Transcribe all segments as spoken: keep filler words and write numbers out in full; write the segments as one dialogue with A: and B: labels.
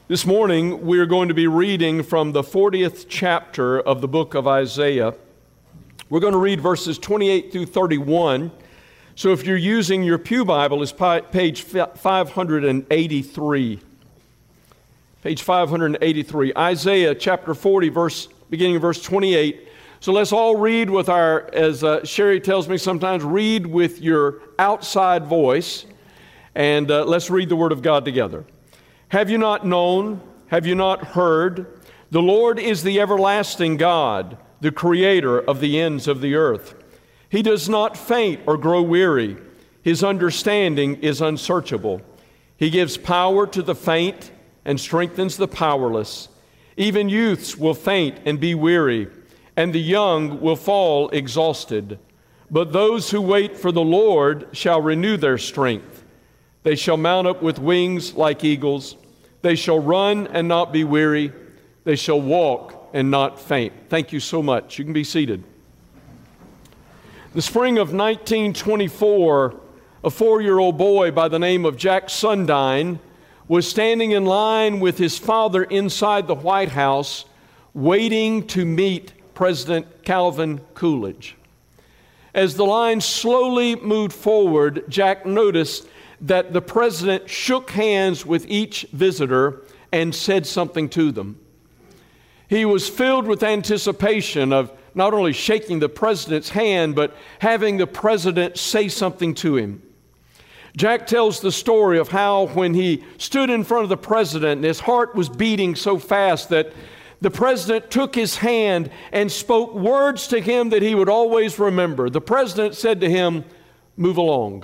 A: This morning, we're going to be reading from the fortieth chapter of the book of Isaiah. We're going to read verses twenty-eight through thirty-one. So if you're using your Pew Bible, it's page five eighty-three. Page five eighty-three. Isaiah chapter forty, verse beginning of verse twenty-eight. So let's all read with our, as uh, Sherry tells me sometimes, read with your outside voice. And uh, let's read the Word of God together. Have you not known? Have you not heard? The Lord is the everlasting God, the creator of the ends of the earth. He does not faint or grow weary. His understanding is unsearchable. He gives power to the faint and strengthens the powerless. Even youths will faint and be weary, and the young will fall exhausted. But those who wait for the Lord shall renew their strength. They shall mount up with wings like eagles. They shall run and not be weary. They shall walk and not faint. Thank you so much. You can be seated. The spring of nineteen twenty-four, a four-year-old boy by the name of Jack Sundine was standing in line with his father inside the White House, waiting to meet President Calvin Coolidge. As the line slowly moved forward, Jack noticed that the president shook hands with each visitor and said something to them. He was filled with anticipation of not only shaking the president's hand, but having the president say something to him. Jack tells the story of how when he stood in front of the president and his heart was beating so fast that the president took his hand and spoke words to him that he would always remember. The president said to him, "Move along."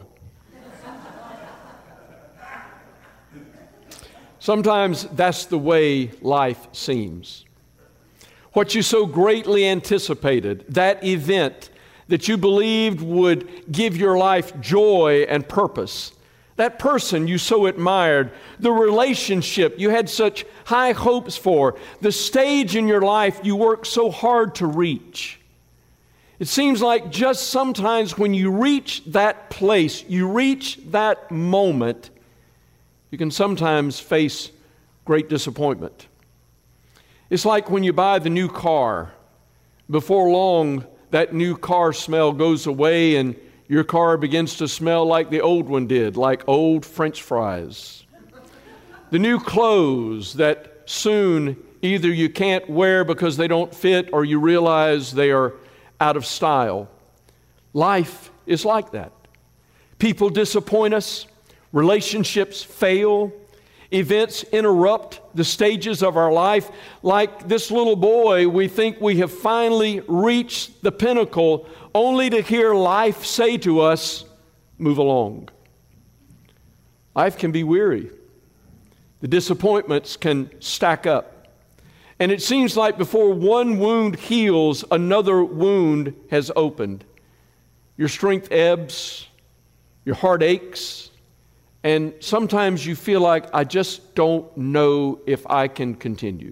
A: Sometimes that's the way life seems. What you so greatly anticipated, that event that you believed would give your life joy and purpose, that person you so admired, the relationship you had such high hopes for, the stage in your life you worked so hard to reach. It seems like just sometimes when you reach that place, you reach that moment, you can sometimes face great disappointment. It's like when you buy the new car. Before long, that new car smell goes away and your car begins to smell like the old one did, like old French fries. The new clothes that soon either you can't wear because they don't fit or you realize they are out of style. Life is like that. People disappoint us. Relationships fail. Events interrupt the stages of our life. Like this little boy, we think we have finally reached the pinnacle, only to hear life say to us, "Move along." Life can be weary. The disappointments can stack up. And it seems like before one wound heals, another wound has opened. Your strength ebbs, your heart aches, and sometimes you feel like, I just don't know if I can continue.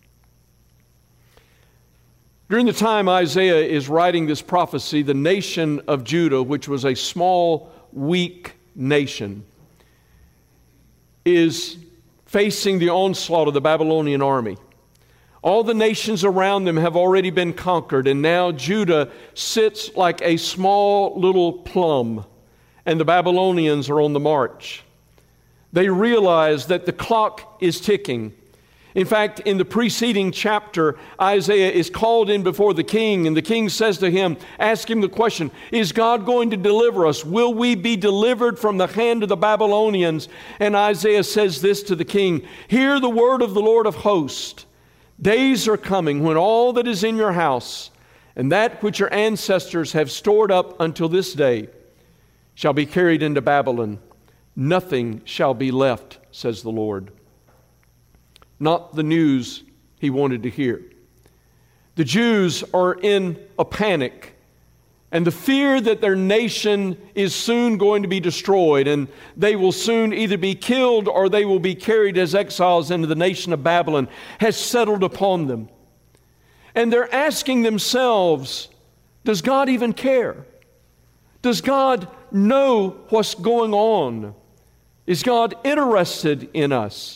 A: During the time Isaiah is writing this prophecy, the nation of Judah, which was a small, weak nation, is facing the onslaught of the Babylonian army. All the nations around them have already been conquered, and now Judah sits like a small little plum, and the Babylonians are on the march. They realize that the clock is ticking. In fact, in the preceding chapter, Isaiah is called in before the king, and the king says to him, ask him the question, is God going to deliver us? Will we be delivered from the hand of the Babylonians? And Isaiah says this to the king, hear the word of the Lord of hosts. Days are coming when all that is in your house and that which your ancestors have stored up until this day shall be carried into Babylon. Nothing shall be left, says the Lord. Not the news he wanted to hear. The Jews are in a panic, and the fear that their nation is soon going to be destroyed, and they will soon either be killed or they will be carried as exiles into the nation of Babylon, has settled upon them. And they're asking themselves, does God even care? Does God know what's going on? Is God interested in us?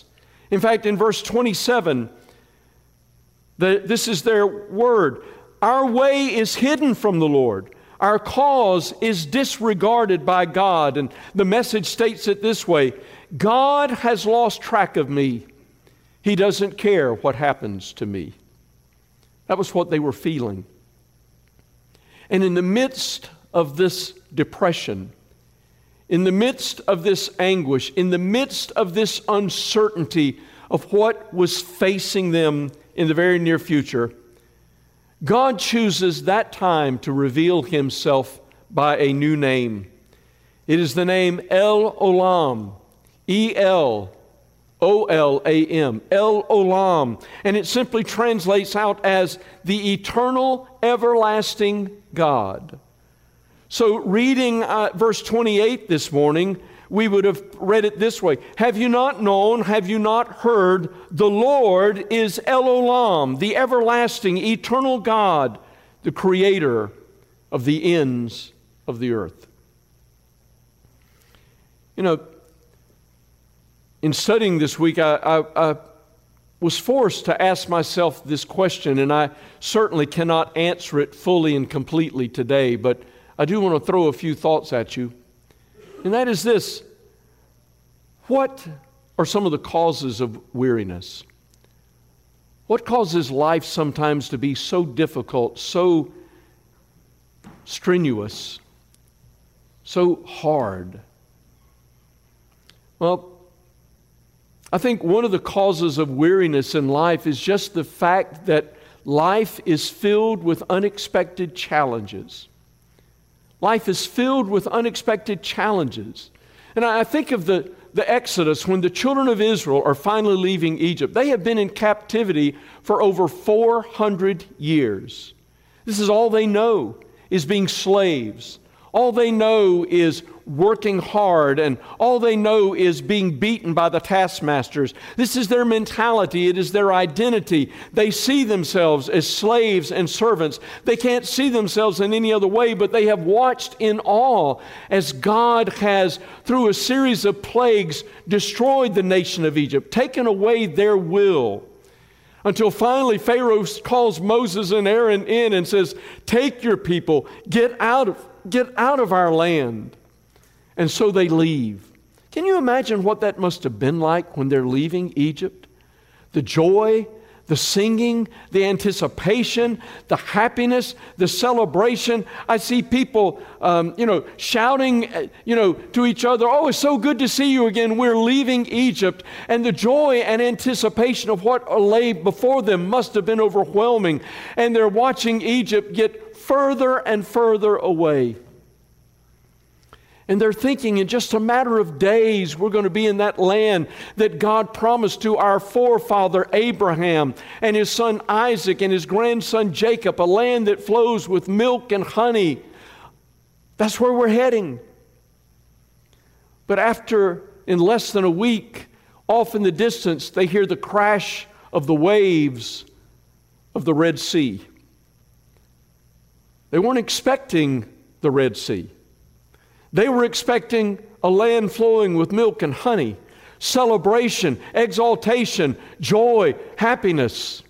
A: In fact, in verse twenty-seven, the, this is their word. Our way is hidden from the Lord. Our cause is disregarded by God. And the Message states it this way: God has lost track of me. He doesn't care what happens to me. That was what they were feeling. And in the midst of this depression, in the midst of this anguish, in the midst of this uncertainty of what was facing them in the very near future, God chooses that time to reveal Himself by a new name. It is the name El Olam, E L O L A M, El Olam. And it simply translates out as the eternal, everlasting God. So reading uh, verse twenty-eight this morning, we would have read it this way: have you not known, have you not heard, the Lord is El Olam, the everlasting, eternal God, the creator of the ends of the earth. You know, in studying this week, I, I, I was forced to ask myself this question, and I certainly cannot answer it fully and completely today, but I do want to throw a few thoughts at you. And that is this: what are some of the causes of weariness? What causes life sometimes to be so difficult, so strenuous, so hard? Well, I think one of the causes of weariness in life is just the fact that life is filled with unexpected challenges. Life is filled with unexpected challenges. And I think of the, the Exodus, when the children of Israel are finally leaving Egypt. They have been in captivity for over four hundred years. This is all they know, is being slaves. All they know is working hard, and all they know is being beaten by the taskmasters. This is their mentality. It is their identity. They see themselves as slaves and servants. They can't see themselves in any other way, but they have watched in awe as God has, through a series of plagues, destroyed the nation of Egypt, taken away their will, until finally Pharaoh calls Moses and Aaron in and says, "Take your people, get out of, get out of our land." And so they leave. Can you imagine what that must have been like when they're leaving Egypt? The joy, the singing, the anticipation, the happiness, the celebration. I see people, um, you know, shouting, you know, to each other, "Oh, it's so good to see you again. We're leaving Egypt." And the joy and anticipation of what lay before them must have been overwhelming. And they're watching Egypt get further and further away. And they're thinking, in just a matter of days, we're going to be in that land that God promised to our forefather Abraham and his son Isaac and his grandson Jacob, a land that flows with milk and honey. That's where we're heading. But after, in less than a week, off in the distance, they hear the crash of the waves of the Red Sea. They weren't expecting the Red Sea. They were expecting a land flowing with milk and honey, celebration, exaltation, joy, happiness.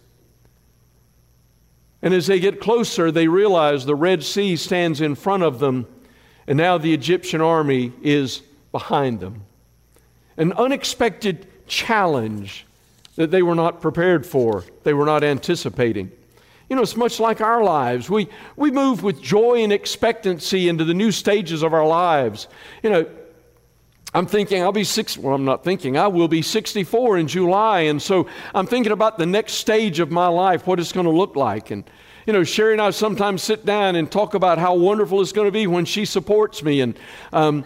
A: And as they get closer, they realize the Red Sea stands in front of them, and now the Egyptian army is behind them. An unexpected challenge that they were not prepared for, they were not anticipating. You know, it's much like our lives. We we move with joy and expectancy into the new stages of our lives. You know, I'm thinking I'll be six. Well, I'm not thinking. I will be sixty-four in July, and so I'm thinking about the next stage of my life, what it's going to look like. And you know, Sherry and I sometimes sit down and talk about how wonderful it's going to be when she supports me, and um,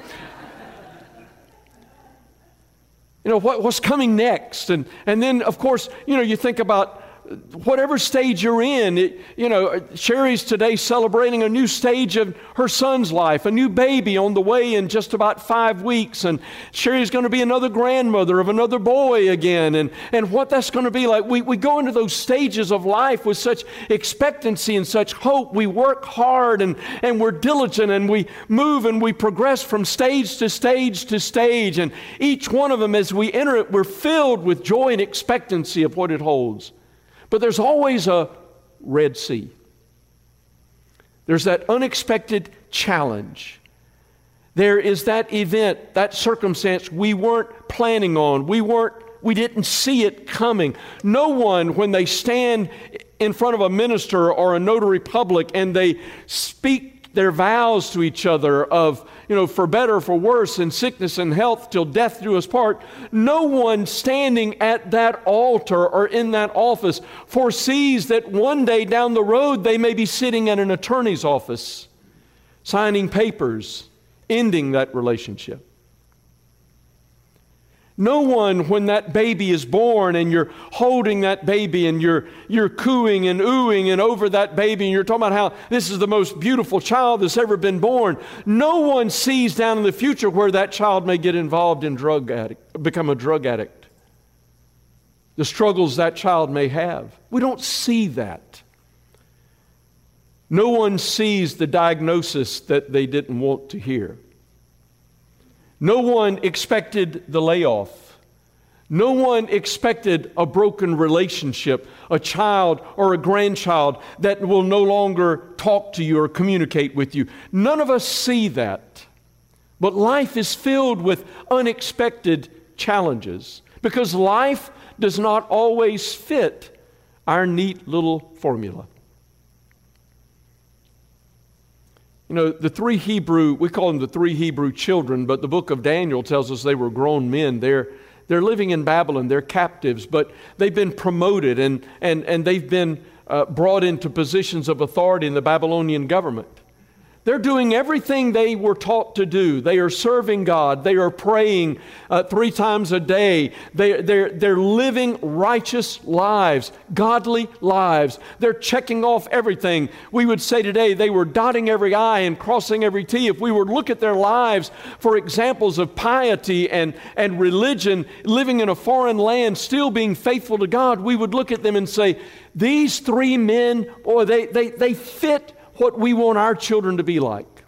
A: you know what, what's coming next. And and then, of course, you know, you think about whatever stage you're in. It, you know, Sherry's today celebrating a new stage of her son's life, a new baby on the way in just about five weeks. And Sherry's going to be another grandmother of another boy again. And, and what that's going to be like. We, we go into those stages of life with such expectancy and such hope. We work hard and, and we're diligent and we move and we progress from stage to stage to stage. And each one of them, as we enter it, we're filled with joy and expectancy of what it holds. But there's always a Red Sea. There's that unexpected challenge. There is that event, that circumstance we weren't planning on. We weren't, we didn't see it coming. No one, when they stand in front of a minister or a notary public and they speak their vows to each other of, you know, for better, for worse, in sickness and health, till death do us part. No one standing at that altar or in that office foresees that one day down the road they may be sitting at an attorney's office, signing papers, ending that relationship. No one, when that baby is born and you're holding that baby and you're you're cooing and oohing and over that baby and you're talking about how this is the most beautiful child that's ever been born, no one sees down in the future where that child may get involved in drug addict, become a drug addict. The struggles that child may have. We don't see that. No one sees the diagnosis that they didn't want to hear. No one expected the layoff. No one expected a broken relationship, a child or a grandchild that will no longer talk to you or communicate with you. None of us see that. But life is filled with unexpected challenges because life does not always fit our neat little formula. You know, the three Hebrew, we call them the three Hebrew children, but the book of Daniel tells us they were grown men. They're, they're living in Babylon. They're captives, but they've been promoted and, and, and they've been uh, brought into positions of authority in the Babylonian government. They're doing everything they were taught to do. They are serving God. They are praying uh, three times a day. They, they're, they're living righteous lives, godly lives. They're checking off everything. We would say today they were dotting every I and crossing every T. If we were to look at their lives for examples of piety and, and religion, living in a foreign land, still being faithful to God, we would look at them and say, these three men, boy, they, they, they fit what we want our children to be like.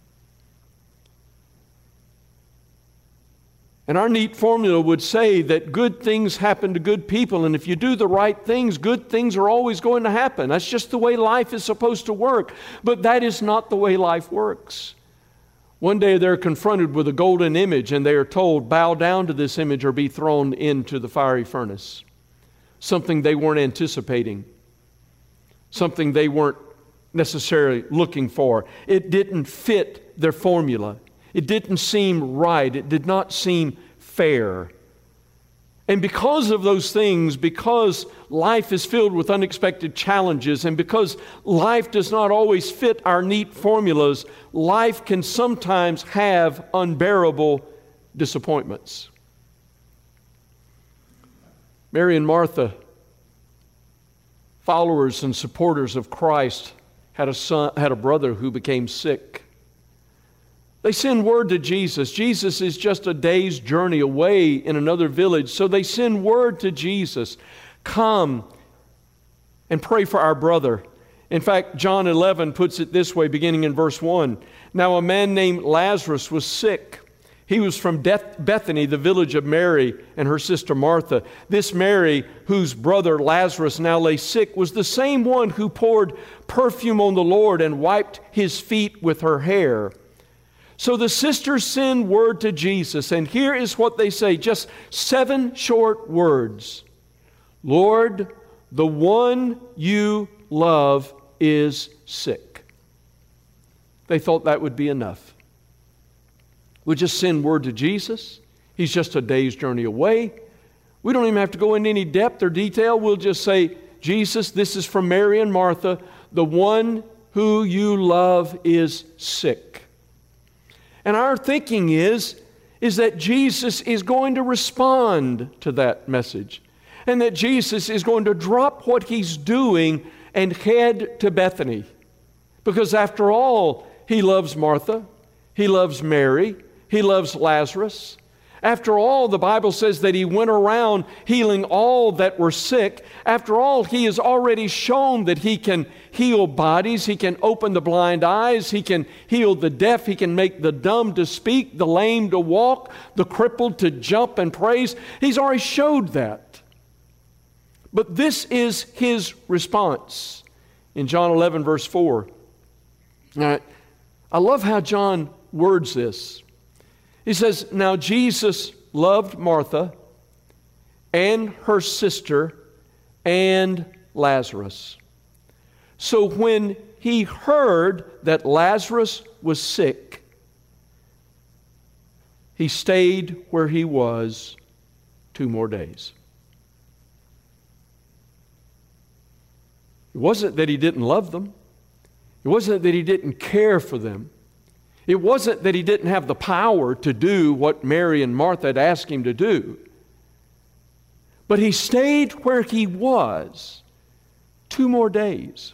A: And our neat formula would say that good things happen to good people, and if you do the right things, good things are always going to happen. That's just the way life is supposed to work. But that is not the way life works. One day they're confronted with a golden image, and they are told, bow down to this image or be thrown into the fiery furnace. Something they weren't anticipating. Something they weren't necessarily looking for. It didn't fit their formula. It didn't seem right. It did not seem fair. And because of those things, because life is filled with unexpected challenges, and because life does not always fit our neat formulas, life can sometimes have unbearable disappointments. Mary and Martha, followers and supporters of Christ, had a son, had a brother who became sick. They send word to Jesus. Jesus is just a day's journey away in another village. So they send word to Jesus, come and pray for our brother. In fact, John eleven puts it this way, beginning in verse one. Now a man named Lazarus was sick. He was from Bethany, the village of Mary and her sister Martha. This Mary, whose brother Lazarus now lay sick, was the same one who poured perfume on the Lord and wiped his feet with her hair. So the sisters send word to Jesus, and here is what they say, just seven short words. Lord, the one you love is sick. They thought that would be enough. We'll just send word to Jesus. He's just a day's journey away. We don't even have to go into any depth or detail. We'll just say, Jesus, this is from Mary and Martha. The one who you love is sick. And our thinking is, is that Jesus is going to respond to that message. and that Jesus is going to drop what he's doing and head to Bethany. Because after all, he loves Martha, he loves Mary, he loves Lazarus. After all, the Bible says that he went around healing all that were sick. After all, he has already shown that he can heal bodies, he can open the blind eyes, he can heal the deaf, he can make the dumb to speak, the lame to walk, the crippled to jump and praise. He's already showed that. But this is his response in John eleven, verse four. Now, I love how John words this. He says, now Jesus loved Martha and her sister and Lazarus. So when he heard that Lazarus was sick, he stayed where he was two more days. It wasn't that he didn't love them. It wasn't that he didn't care for them. It wasn't that he didn't have the power to do what Mary and Martha had asked him to do. But he stayed where he was two more days.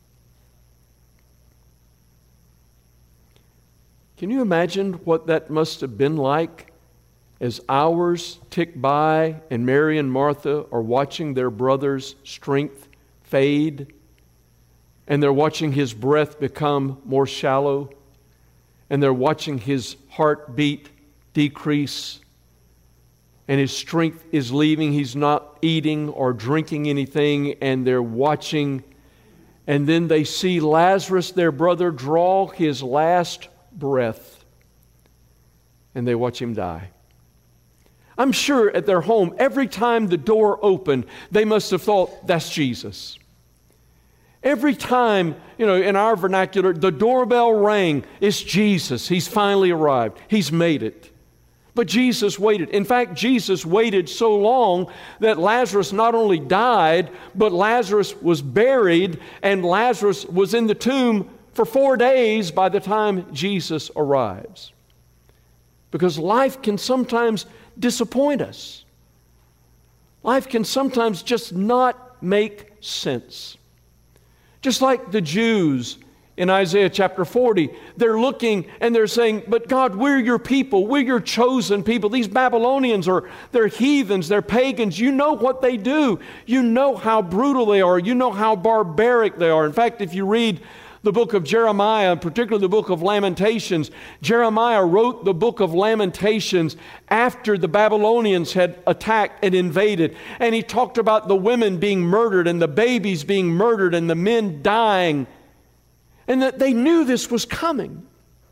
A: Can you imagine what that must have been like as hours tick by and Mary and Martha are watching their brother's strength fade, and they're watching his breath become more shallow, and they're watching his heartbeat decrease, and his strength is leaving. He's not eating or drinking anything, and they're watching. And then they see Lazarus, their brother, draw his last breath, and they watch him die. I'm sure at their home, every time the door opened, they must have thought, that's Jesus. Every time, you know, in our vernacular, the doorbell rang, it's Jesus. He's finally arrived. He's made it. But Jesus waited. In fact, Jesus waited so long that Lazarus not only died, but Lazarus was buried, and Lazarus was in the tomb for four days by the time Jesus arrives. Because life can sometimes disappoint us. Life can sometimes just not make sense. Just like the Jews in Isaiah chapter forty, they're looking and they're saying, but God, we're your people. We're your chosen people. These Babylonians are, they're heathens, they're pagans. You know what they do. You know how brutal they are. You know how barbaric they are. In fact, if you read the book of Jeremiah, particularly the book of Lamentations, Jeremiah wrote the book of Lamentations after the Babylonians had attacked and invaded. And he talked about the women being murdered and the babies being murdered and the men dying. And that they knew this was coming.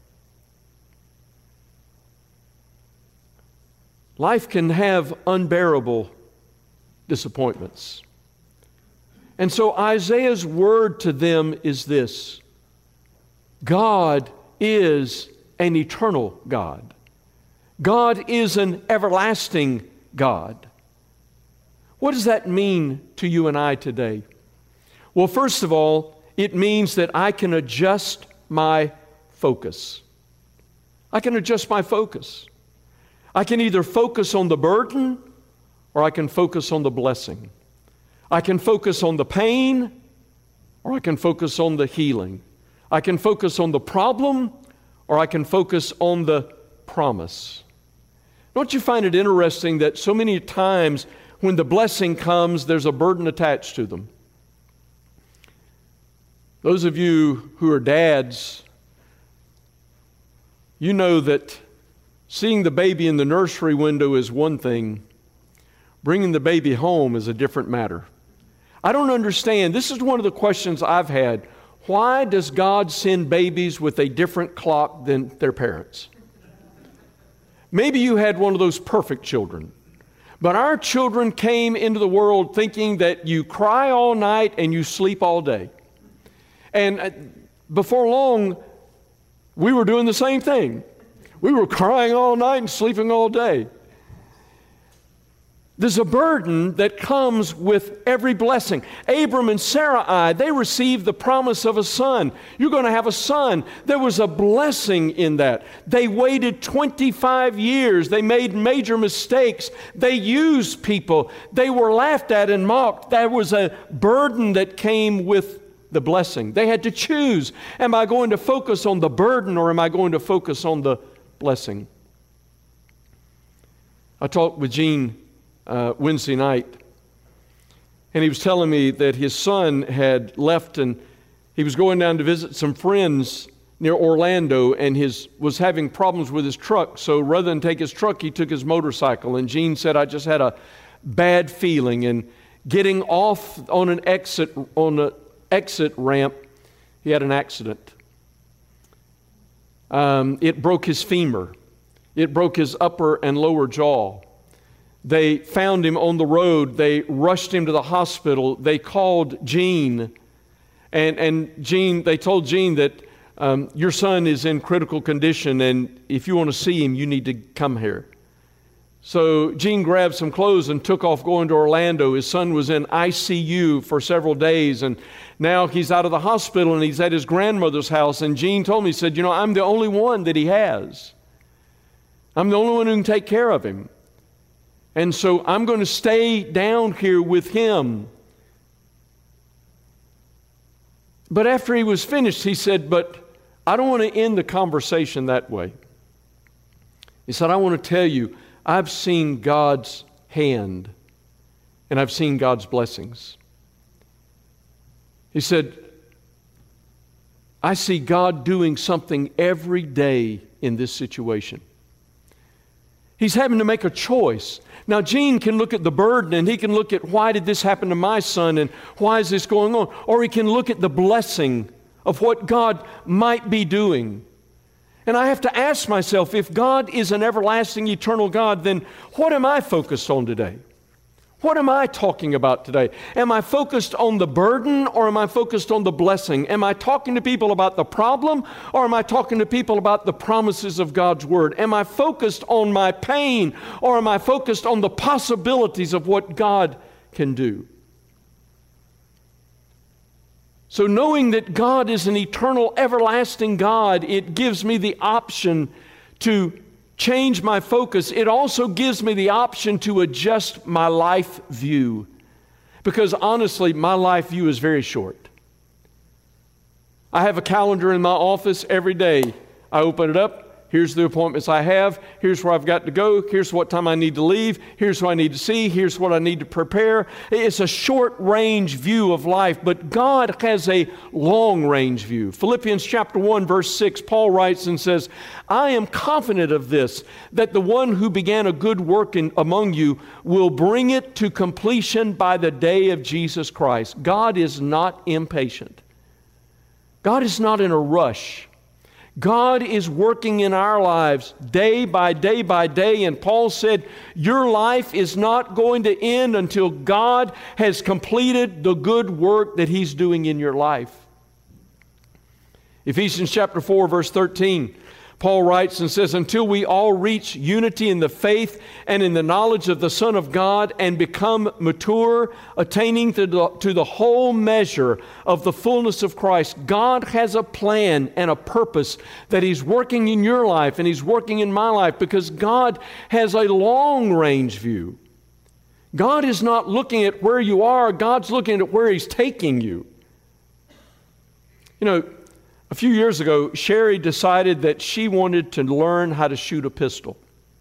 A: Life can have unbearable disappointments. And so Isaiah's word to them is this: God is an eternal God. God is an everlasting God. What does that mean to you and I today? Well, first of all, it means that I can adjust my focus. I can adjust my focus. I can either focus on the burden or I can focus on the blessing. I can focus on the pain, or I can focus on the healing. I can focus on the problem, or I can focus on the promise. Don't you find it interesting that so many times when the blessing comes, there's a burden attached to them? Those of you who are dads, you know that seeing the baby in the nursery window is one thing. Bringing the baby home is a different matter. I don't understand. This is one of the questions I've had. Why does God send babies with a different clock than their parents? Maybe you had one of those perfect children. But our children came into the world thinking that you cry all night and you sleep all day. And before long, we were doing the same thing. We were crying all night and sleeping all day. There's a burden that comes with every blessing. Abram and Sarai, they received the promise of a son. You're going to have a son. There was a blessing in that. They waited twenty-five years. They made major mistakes. They used people. They were laughed at and mocked. There was a burden that came with the blessing. They had to choose. Am I going to focus on the burden or am I going to focus on the blessing? I talked with Gene Uh, Wednesday night, and he was telling me that his son had left and he was going down to visit some friends near Orlando, and his was having problems with his truck. So rather than take his truck, he took his motorcycle. And Gene said, I just had a bad feeling, and getting off on an exit on an exit ramp, he had an accident. Um, it broke his femur. It broke his upper and lower jaw. They found him on the road. They rushed him to the hospital. They called Gene. And, and Gene, they told Gene that um, your son is in critical condition, and if you want to see him, you need to come here. So Gene grabbed some clothes and took off going to Orlando. His son was in I C U for several days, and now he's out of the hospital, and he's at his grandmother's house. And Gene told me, he said, you know, I'm the only one that he has. I'm the only one who can take care of him. And so I'm going to stay down here with him. But after he was finished, he said, but I don't want to end the conversation that way. He said, I want to tell you, I've seen God's hand and I've seen God's blessings. He said, I see God doing something every day in this situation. He's having to make a choice. Now, Gene can look at the burden and he can look at why did this happen to my son and why is this going on? Or he can look at the blessing of what God might be doing. And I have to ask myself, if God is an everlasting, eternal God, then what am I focused on today? What am I talking about today? Am I focused on the burden or am I focused on the blessing? Am I talking to people about the problem or am I talking to people about the promises of God's Word? Am I focused on my pain or am I focused on the possibilities of what God can do? So knowing that God is an eternal, everlasting God, it gives me the option to change my focus. It also gives me the option to adjust my life view. Because honestly, my life view is very short. I have a calendar in my office every day. I open it up. Here's the appointments I have. Here's where I've got to go. Here's what time I need to leave. Here's who I need to see. Here's what I need to prepare. It's a short-range view of life, but God has a long-range view. Philippians chapter one, verse six, Paul writes and says, I am confident of this, that the one who began a good work in, among you will bring it to completion by the day of Jesus Christ. God is not impatient. God is not in a rush. God is working in our lives day by day by day, and Paul said, your life is not going to end until God has completed the good work that He's doing in your life. Ephesians chapter four, verse thirteen, Paul writes and says, until we all reach unity in the faith and in the knowledge of the Son of God and become mature, attaining to the, to the whole measure of the fullness of Christ. God has a plan and a purpose that He's working in your life and He's working in my life because God has a long-range view. God is not looking at where you are. God's looking at where He's taking you. You know, a few years ago, Sherry decided that she wanted to learn how to shoot a pistol.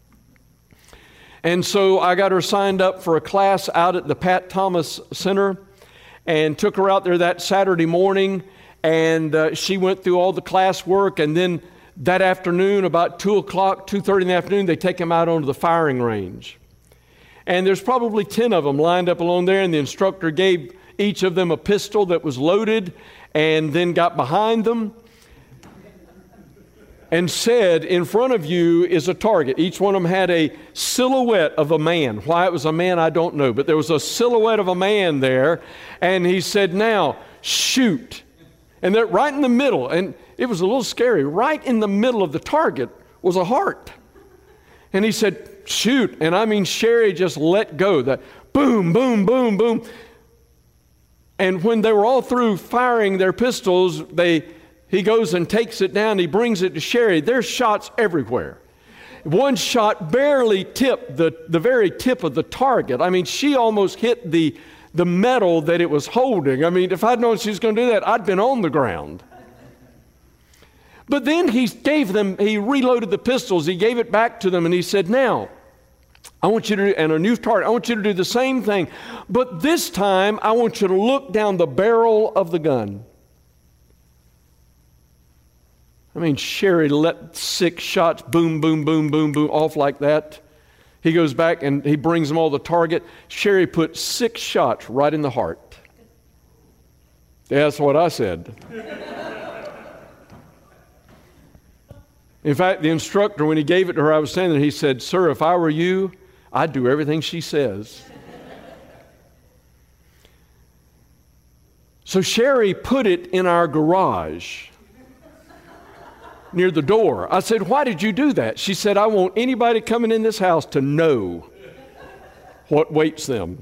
A: And so I got her signed up for a class out at the Pat Thomas Center and took her out there that Saturday morning, and uh, she went through all the class work, and then that afternoon, about two o'clock, two thirty in the afternoon, they take them out onto the firing range. And there's probably ten of them lined up along there, and the instructor gave each of them a pistol that was loaded and then got behind them and said, in front of you is a target. Each one of them had a silhouette of a man. Why it was a man, I don't know, but there was a silhouette of a man there, and he said, now, shoot. And they're right in the middle, and it was a little scary. Right in the middle of the target was a heart. And he said, shoot. And I mean, Sherry just let go. That boom, boom, boom, boom. And when they were all through firing their pistols, they he goes and takes it down. He brings it to Sherry. There's shots everywhere. One shot barely tipped the, the very tip of the target. I mean, she almost hit the, the metal that it was holding. I mean, if I'd known she was going to do that, I'd been on the ground. But then he gave them, he reloaded the pistols, he gave it back to them, and he said, now, I want you to do, and a new target, I want you to do the same thing, but this time I want you to look down the barrel of the gun. I mean, Sherry let six shots, boom, boom, boom, boom, boom, off like that. He goes back and he brings them all the target. Sherry put six shots right in the heart. That's what I said. In fact, the instructor, when he gave it to her, I was standing there, he said, sir, if I were you, I'd do everything she says. So Sherry put it in our garage near the door. I said, why did you do that? She said, I want anybody coming in this house to know what waits them.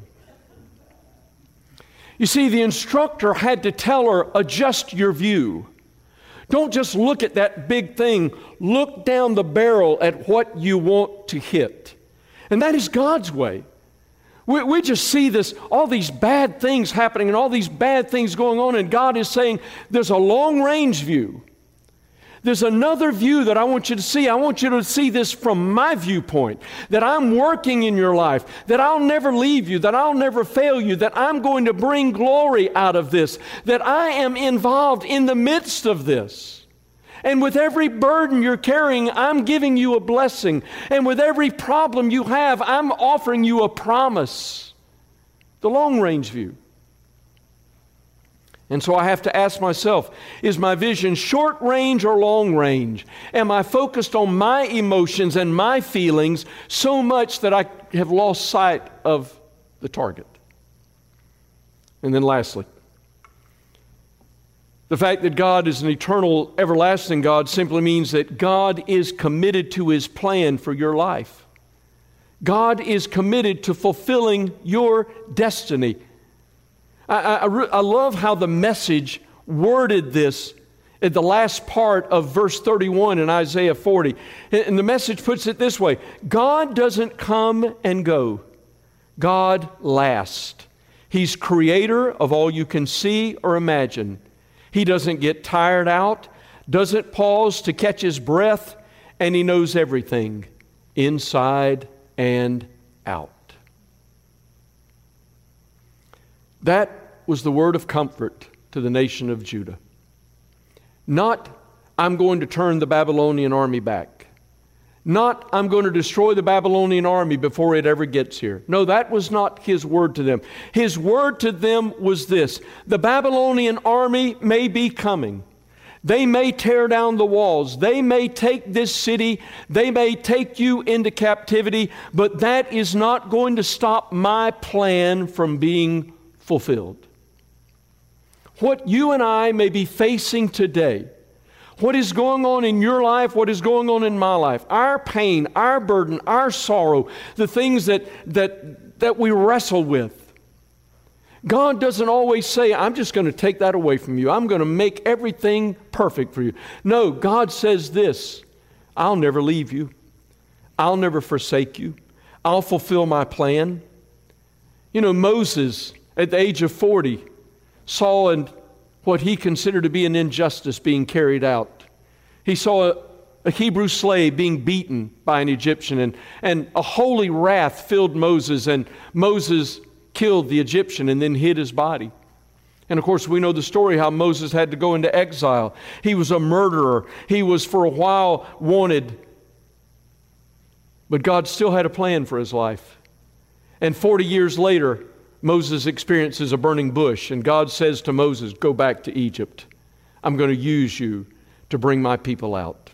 A: You see, the instructor had to tell her, adjust your view. Don't just look at that big thing. Look down the barrel at what you want to hit. And that is God's way. We, we just see this, all these bad things happening and all these bad things going on, and God is saying, there's a long-range view. There's another view that I want you to see. I want you to see this from my viewpoint, that I'm working in your life, that I'll never leave you, that I'll never fail you, that I'm going to bring glory out of this, that I am involved in the midst of this. And with every burden you're carrying, I'm giving you a blessing. And with every problem you have, I'm offering you a promise. The long-range view. And so I have to ask myself, is my vision short range or long range? Am I focused on my emotions and my feelings so much that I have lost sight of the target? And then lastly, the fact that God is an eternal, everlasting God simply means that God is committed to His plan for your life. God is committed to fulfilling your destiny. I, I, I love how the Message worded this at the last part of verse thirty-one in Isaiah forty. And the Message puts it this way: God doesn't come and go. God lasts. He's creator of all you can see or imagine. He doesn't get tired out, doesn't pause to catch His breath, and He knows everything inside and out. That was the word of comfort to the nation of Judah. Not, I'm going to turn the Babylonian army back. Not, I'm going to destroy the Babylonian army before it ever gets here. No, that was not His word to them. His word to them was this: the Babylonian army may be coming. They may tear down the walls. They may take this city. They may take you into captivity, but that is not going to stop my plan from being fulfilled. What you and I may be facing today, what is going on in your life, what is going on in my life, our pain, our burden, our sorrow, the things that, that, that we wrestle with, God doesn't always say, I'm just going to take that away from you. I'm going to make everything perfect for you. No, God says this: I'll never leave you. I'll never forsake you. I'll fulfill my plan. You know, Moses, at the age of forty, saw an, what he considered to be an injustice being carried out. He saw a, a Hebrew slave being beaten by an Egyptian, and, and a holy wrath filled Moses, and Moses killed the Egyptian and then hid his body. And of course, we know the story how Moses had to go into exile. He was a murderer. He was for a while wanted. But God still had a plan for his life. And forty years later, Moses experiences a burning bush, and God says to Moses, go back to Egypt. I'm going to use you to bring my people out.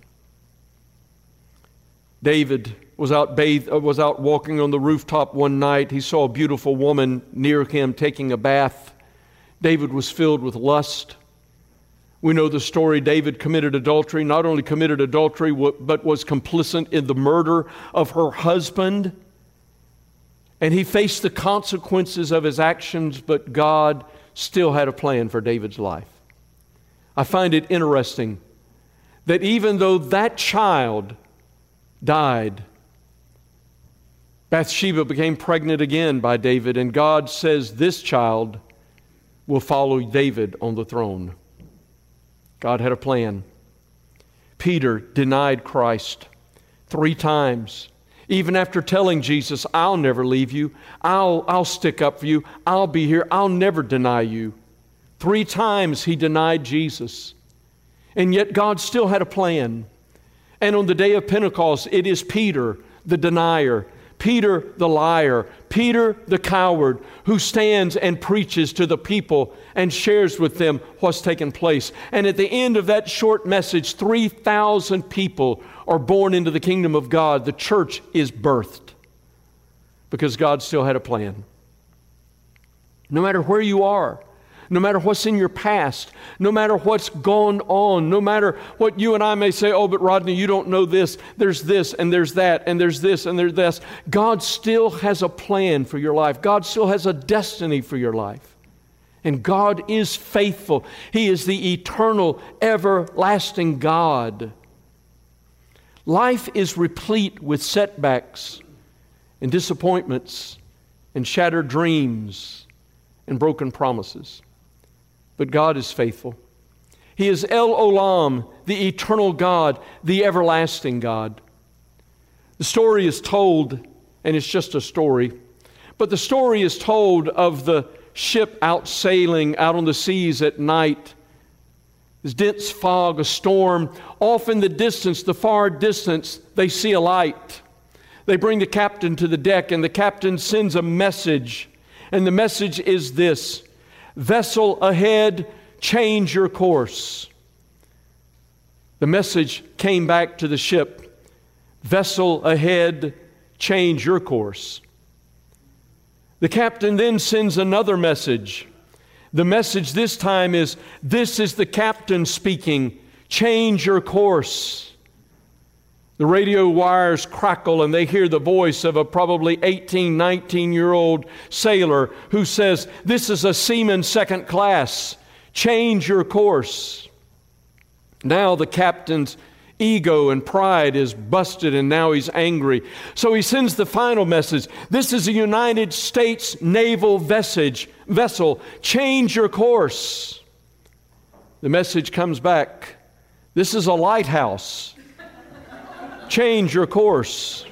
A: David was out bathed, was out walking on the rooftop one night. He saw a beautiful woman near him taking a bath. David was filled with lust. We know the story. David committed adultery, not only committed adultery, but was complicit in the murder of her husband. And he faced the consequences of his actions, but God still had a plan for David's life. I find it interesting that even though that child died, Bathsheba became pregnant again by David, and God says this child will follow David on the throne. God had a plan. Peter denied Christ three times. Even after telling Jesus, I'll never leave you, I'll, I'll stick up for you, I'll be here, I'll never deny you. Three times he denied Jesus. And yet God still had a plan. And on the day of Pentecost, it is Peter, the denier, Peter, the liar, Peter, the coward, who stands and preaches to the people and shares with them what's taken place. And at the end of that short message, three thousand people are born into the kingdom of God. The church is birthed because God still had a plan. No matter where you are, no matter what's in your past, no matter what's gone on, no matter what you and I may say, oh, but Rodney, you don't know this. There's this and there's that and there's this and there's this. God still has a plan for your life. God still has a destiny for your life. And God is faithful. He is the eternal, everlasting God. Life is replete with setbacks and disappointments and shattered dreams and broken promises. But God is faithful. He is El Olam, the eternal God, the everlasting God. The story is told, and it's just a story, but the story is told of the ship out sailing out on the seas at night. There's dense fog, a storm. Off in the distance, the far distance, they see a light. They bring the captain to the deck, and the captain sends a message. And the message is this: vessel ahead, change your course. The message came back to the ship: vessel ahead, change your course. The captain then sends another message. The message this time is, this is the captain speaking, change your course. The radio wires crackle and they hear the voice of a probably eighteen, nineteen-year-old sailor who says, this is a seaman second class, change your course. Now the captain's ego and pride is busted and now he's angry. So he sends the final message. This is a United States naval vestige, vessel. Change your course. The message comes back. This is a lighthouse. Change your course.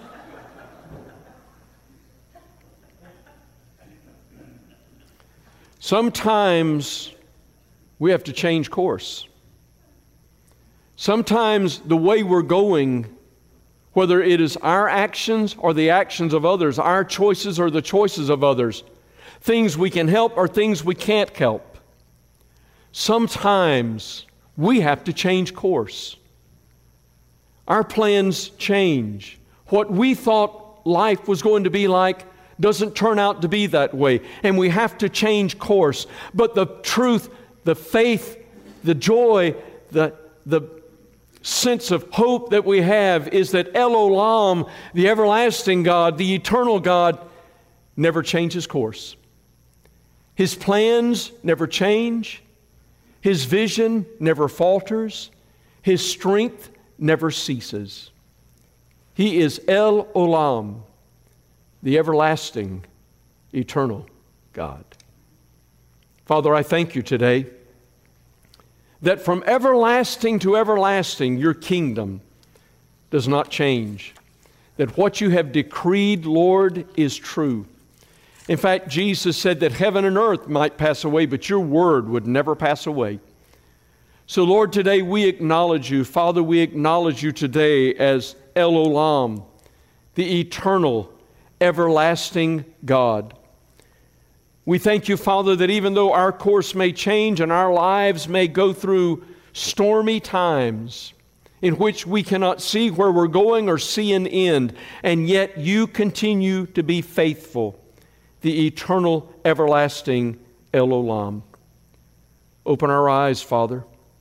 A: Sometimes we have to change course. Sometimes the way we're going, whether it is our actions or the actions of others, our choices or the choices of others, things we can help or things we can't help, sometimes we have to change course. Our plans change. What we thought life was going to be like doesn't turn out to be that way, and we have to change course. But the truth, the faith, the joy, the the sense of hope that we have is that El Olam, the everlasting God, the eternal God, never changes course. His plans never change. His vision never falters. His strength never ceases. He is El Olam, the everlasting, eternal God. Father, I thank you today that from everlasting to everlasting, your kingdom does not change. That what you have decreed, Lord, is true. In fact, Jesus said that heaven and earth might pass away, but your word would never pass away. So, Lord, today we acknowledge you. Father, we acknowledge you today as El Olam, the eternal, everlasting God. We thank you, Father, that even though our course may change and our lives may go through stormy times in which we cannot see where we're going or see an end, and yet you continue to be faithful, the eternal, everlasting El Olam. Open our eyes, Father.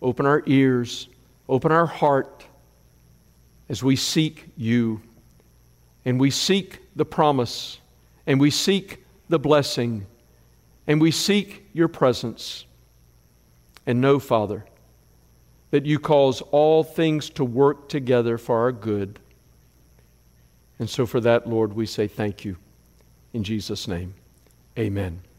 A: open our ears, open our heart as we seek you. And we seek the promise, and we seek the blessing, and we seek your presence. And know, Father, that you cause all things to work together for our good. And so for that, Lord, we say thank you. In Jesus' name, amen.